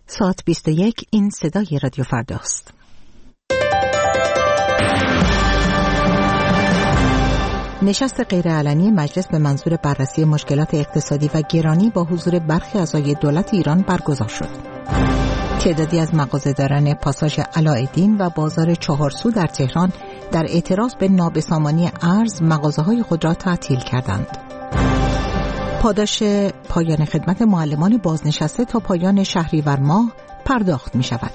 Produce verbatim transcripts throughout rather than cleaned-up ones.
ساعت بیست و یک، این صدای رادیو فرداست. نشست غیرعلنی مجلس به منظور بررسی مشکلات اقتصادی و گرانی با حضور برخی اعضای دولت ایران برگزار شد. تعدادی از مغازه‌داران پاساژ علاءالدین و بازار چهارسو در تهران در اعتراض به نابسامانی ارز مغازه‌های خود را تعطیل کردند. پاداش پایان خدمت معلمان بازنشسته تا پایان شهریور ماه پرداخت می شود.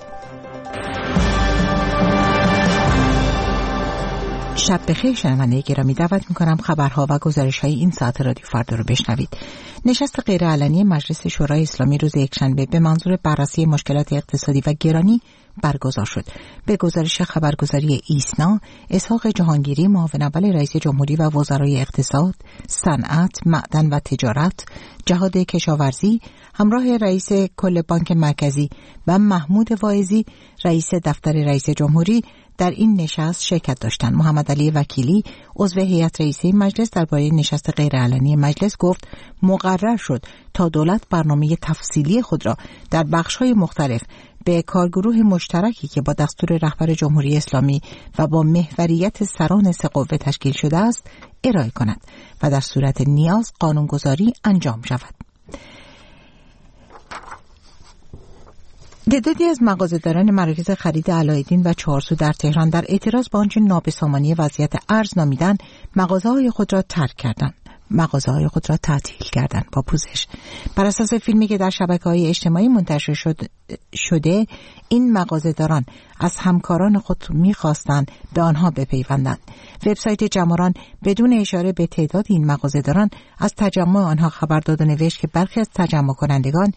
شب بخیر شنونده گرامی، دعوت می کنم خبرها و گزارش های این ساعت رادیو فردا رو بشنوید. نشست غیرعلنی مجلس شورای اسلامی روز یکشنبه به منظور بررسی مشکلات اقتصادی و گرانی برگزار شد. به گزارش خبرگزاری ایسنا، اسحاق جهانگیری معاون اول رئیس جمهوری و وزرای اقتصاد، صنعت، معدن و تجارت، جهاد کشاورزی همراه رئیس کل بانک مرکزی و محمود واعظی رئیس دفتر رئیس جمهوری در این نشست شرکت داشتند. محمد علی وکیلی عضو هیئت رئیسه مجلس درباره نشست غیرعلنی مجلس گفت مقرر شد تا دولت برنامه تفصیلی خود را در بخش‌های مختلف به کارگروه مشترکی که با دستور رهبر جمهوری اسلامی و با محوریت سران سه قوه تشکیل شده است ارائه کند و در صورت نیاز قانونگذاری انجام شود. تعدادی از مغازه‌داران مراکز خرید علاءالدین و چهارسو در تهران در اعتراض به آنچه نابسامانی وضعیت ارز نامیدن مغازه‌های خود را ترک کردند. مغازه‌های خود را تعطیل کردند با پوزش. بر اساس فیلمی که در شبکه‌های اجتماعی منتشر شد شده این مغازه‌داران از همکاران خود می‌خواستند به آنها بپیوندند. وبسایت جماران بدون اشاره به تعداد این مغازه‌داران از تجمع آنها خبر داد و نوشت که برخی از تجمع کنندگان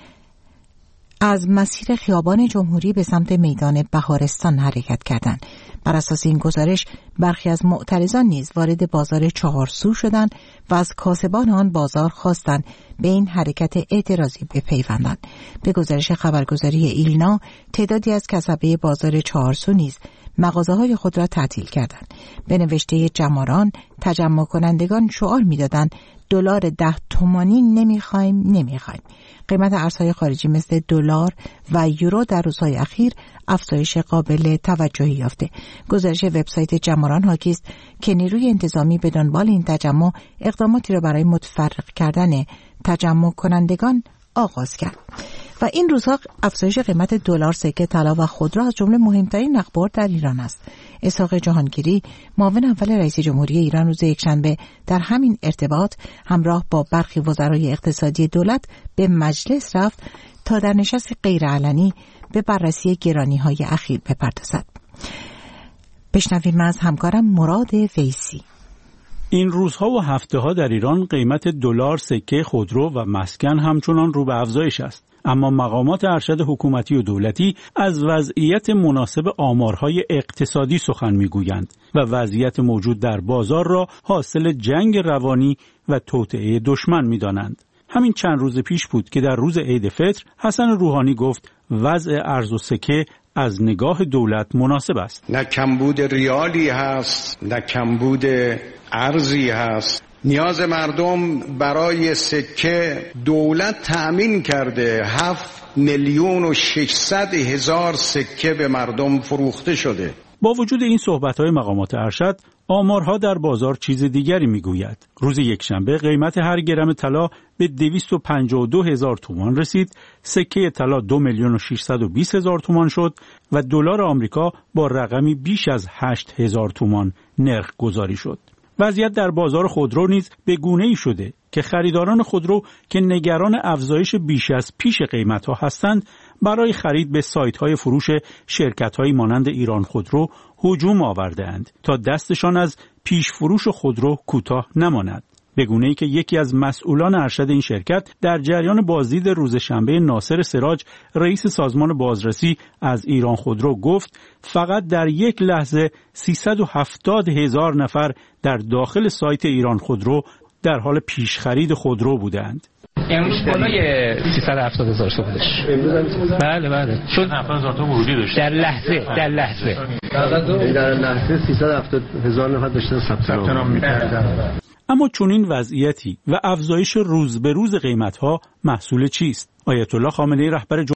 از مسیر خیابان جمهوری به سمت میدان بهارستان حرکت کردند. بر اساس این گزارش برخی از معترضان نیز وارد بازار چهارسو شدند و از کاسبان آن بازار خواستند به این حرکت اعتراضی بپیوندند. به گزارش خبرگزاری ایلنا تعدادی از کسبه بازار چهارسو نیز مغازه‌های خود را تعطیل کردند. به نوشته جماران تجمع کنندگان شعار می‌دادند دلار ده تومانی نمیخوایم نمیخوایم. قیمت ارزهای خارجی مثل دلار و یورو در روزهای اخیر افزایش قابل توجهی یافته. گزارش وبسایت جماران حاکی است که نیروی انتظامی به دنبال این تجمع اقداماتی را برای متفرق کردن تجمع کنندگان آغاز کرد. و این روزها افزایش قیمت دلار، سکه طلا و خودرو از جمله مهمترین اخبار در ایران است. اسحاق جهانگیری معاون اول رئیس جمهوری ایران روز یکشنبه در همین ارتباط همراه با برخی وزرای اقتصادی دولت به مجلس رفت تا در نشست غیرعلنی به بررسی گرانی‌های اخیر بپردازد. بشنویم از همکارم مراد ویسی. این روزها و هفته‌ها در ایران قیمت دلار، سکه خودرو و مسکن همچنان رو به افزایش است. اما مقامات ارشد حکومتی و دولتی از وضعیت مناسب آمارهای اقتصادی سخن میگویند و وضعیت موجود در بازار را حاصل جنگ روانی و توطئه دشمن میدانند. همین چند روز پیش بود که در روز عید فطر حسن روحانی گفت وضع ارز و سکه از نگاه دولت مناسب است. نه کمبود ریالی هست، نه کمبود ارزی هست. نیاز مردم برای سکه دولت تأمین کرده. هفت میلیون و ششصد هزار سکه به مردم فروخته شده. با وجود این صحبت‌های مقامات ارشد، آمارها در بازار چیز دیگری میگوید. روز یکشنبه قیمت هر گرم طلا به دویست و پنجاه و دو هزار تومان رسید، سکه طلا دو میلیون و ششصد و بیست هزار تومان شد و دلار آمریکا با رقمی بیش از هشت هزار تومان نرخ گذاری شد. وضعیت در بازار خودرو نیز به گونه‌ای شده که خریداران خودرو که نگران افزایش بیش از پیش قیمت‌ها هستند برای خرید به سایت‌های فروش شرکت‌هایی مانند ایران خودرو هجوم آورده‌اند تا دستشان از پیش فروش خودرو کوتاه نماند. به گونه‌ای که یکی از مسئولان ارشد این شرکت در جریان بازدید روز شنبه ناصر سراج رئیس سازمان بازرسی از ایران خودرو گفت فقط در یک لحظه سیصد و هفتاد هزار نفر در داخل سایت ایران خودرو در حال پیش خرید خودرو بودند. امروز بالای سیصد و هفتاد هزار تا بودش. بله بله. چون هفتاد هزار تا ورودی داشت. در لحظه در لحظه. در لحظه سیصد و هفتاد هزار نفر داشتن ثبت نام می‌کردن. اما چون این وضعیتی و افزایش روز به روز قیمت‌ها محصول چیست؟ آیت الله خامنه‌ای رهبر